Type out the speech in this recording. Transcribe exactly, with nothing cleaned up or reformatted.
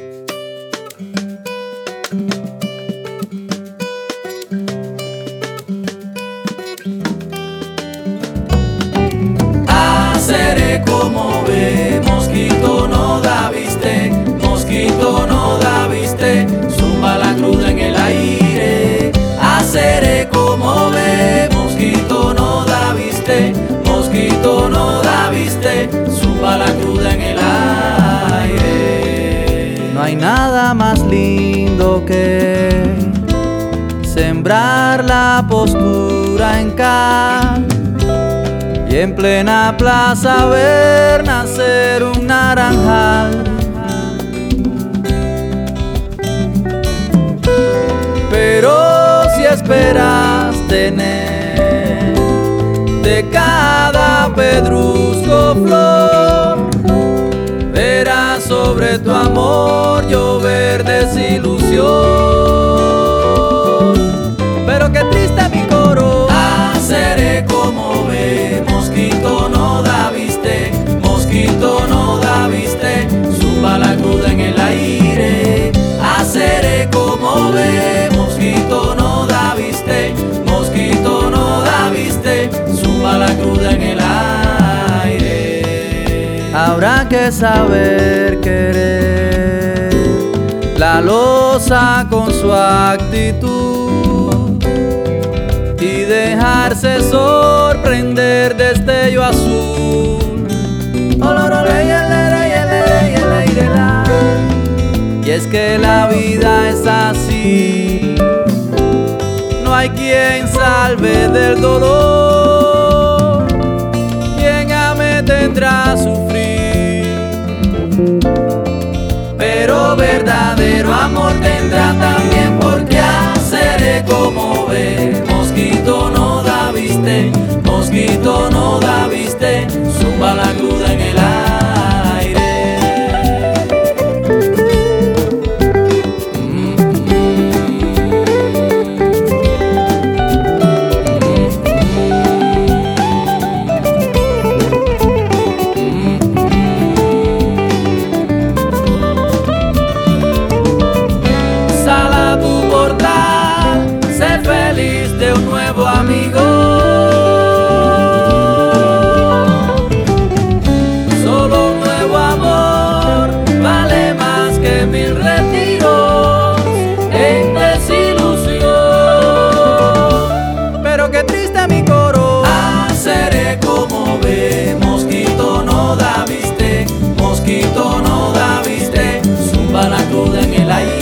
Haceré como ve, mosquito no da viste, mosquito no da viste, zumba la cruda en el aire. Haceré como ve, mosquito no da viste, mosquito no da viste, zumba la cruda en el aire. No hay nada más lindo que sembrar la postura en cal y en plena plaza ver nacer un naranjal. Pero si esperas tener de cada pedrusco flor, verás sobre tu amor llover desilusión. Pero qué triste mi coro. Haceré como ve, mosquito no da viste, mosquito no da viste, zumba la cruda en el aire. Haceré como ve, mosquito no da viste, mosquito no da viste, zumba la cruda en el aire. Habrá que saber querer la loza con su actitud y dejarse sorprender destello azul. Y es que la vida es así, no hay quien salve del dolor, quien ame tendrá a sufrir, pero verdadero amor tendrá también, porque haceré como ve, mosquito no da viste, mosquito no da viste, zumba la cruda en el aire. De un nuevo amigo, solo un nuevo amor vale más que mil retiros en desilusión. Pero qué triste mi coro. Haceré como ve, mosquito no da viste, mosquito no da viste, zumba la cruda en el aire.